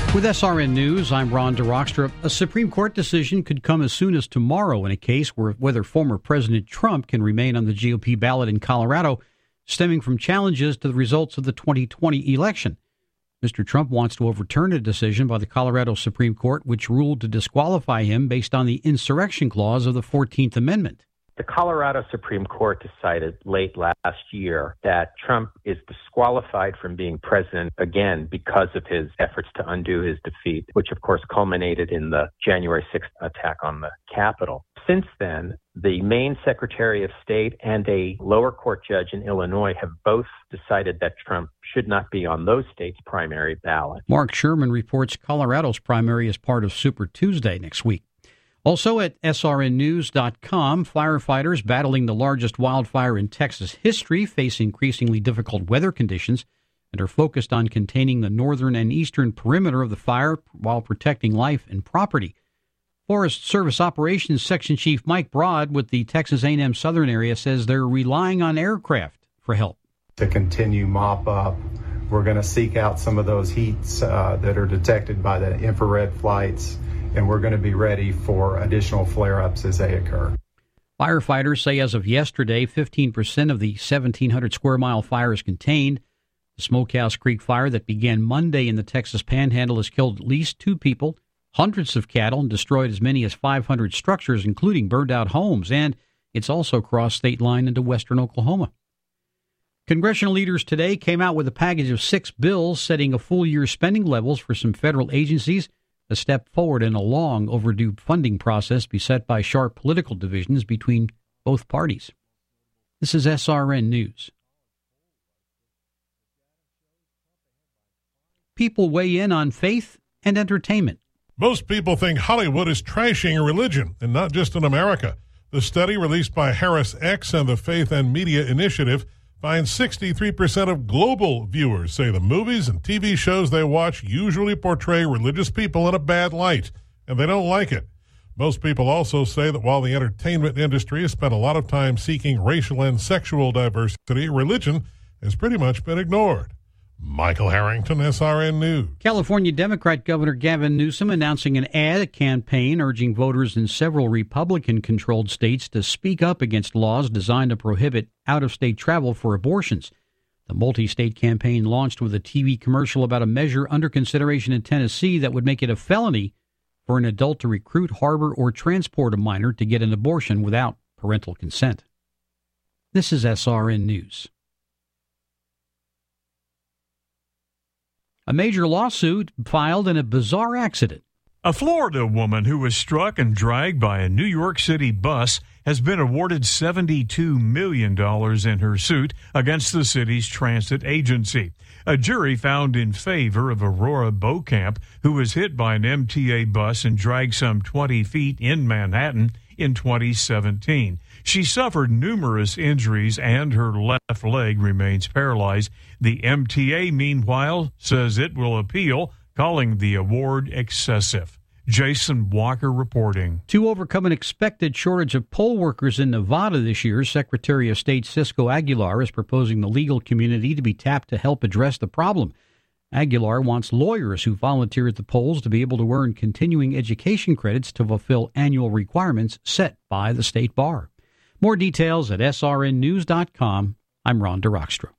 With SRN News, I'm Ron DeRockstra. A Supreme Court decision could come as soon as tomorrow in a case where whether former President Trump can remain on the GOP ballot in Colorado, stemming from challenges to the results of the 2020 election. Mr. Trump wants to overturn a decision by the Colorado Supreme Court which ruled to disqualify him based on the insurrection clause of the 14th Amendment. The Colorado Supreme Court decided late last year that Trump is disqualified from being president again because of his efforts to undo his defeat, which of course culminated in the January 6th attack on the Capitol. Since then, the Maine Secretary of State and a lower court judge in Illinois have both decided that Trump should not be on those states' primary ballot. Mark Sherman reports Colorado's primary is part of Super Tuesday next week. Also at srnnews.com, firefighters battling the largest wildfire in Texas history face increasingly difficult weather conditions and are focused on containing the northern and eastern perimeter of the fire while protecting life and property. Forest Service Operations Section Chief Mike Broad with the Texas A&M Southern area says they're relying on aircraft for help. To continue mop up, we're going to seek out some of those heats that are detected by the infrared flights, and we're going to be ready for additional flare-ups as they occur. Firefighters say as of yesterday, 15% of the 1,700 square mile fire is contained. The Smokehouse Creek fire that began Monday in the Texas Panhandle has killed at least 2 people, hundreds of cattle, and destroyed as many as 500 structures, including burned-out homes, and it's also crossed state line into western Oklahoma. Congressional leaders today came out with a package of 6 bills setting a full-year spending levels for some federal agencies, a step forward in a long overdue funding process beset by sharp political divisions between both parties. This is SRN News. People weigh in on faith and entertainment. Most people think Hollywood is trashing religion, and not just in America. The study released by Harris X and the Faith and Media Initiative finds 63% of global viewers say the movies and TV shows they watch usually portray religious people in a bad light, and they don't like it. Most people also say that while the entertainment industry has spent a lot of time seeking racial and sexual diversity, religion has pretty much been ignored. Michael Harrington, SRN News. California Democrat Governor Gavin Newsom announcing an ad campaign urging voters in several Republican-controlled states to speak up against laws designed to prohibit out-of-state travel for abortions. The multi-state campaign launched with a TV commercial about a measure under consideration in Tennessee that would make it a felony for an adult to recruit, harbor, or transport a minor to get an abortion without parental consent. This is SRN News. A major lawsuit filed in a bizarre accident. A Florida woman who was struck and dragged by a New York City bus has been awarded $72 million in her suit against the city's transit agency. A jury found in favor of Aurora Beaucamp, who was hit by an MTA bus and dragged some 20 feet in Manhattan in 2017. She suffered numerous injuries and her left leg remains paralyzed. The MTA, meanwhile, says it will appeal, calling the award excessive. Jason Walker reporting. To overcome an expected shortage of poll workers in Nevada this year, Secretary of State Cisco Aguilar is proposing the legal community to be tapped to help address the problem. Aguilar wants lawyers who volunteer at the polls to be able to earn continuing education credits to fulfill annual requirements set by the state bar. More details at srnnews.com. I'm Ron DeRockstra.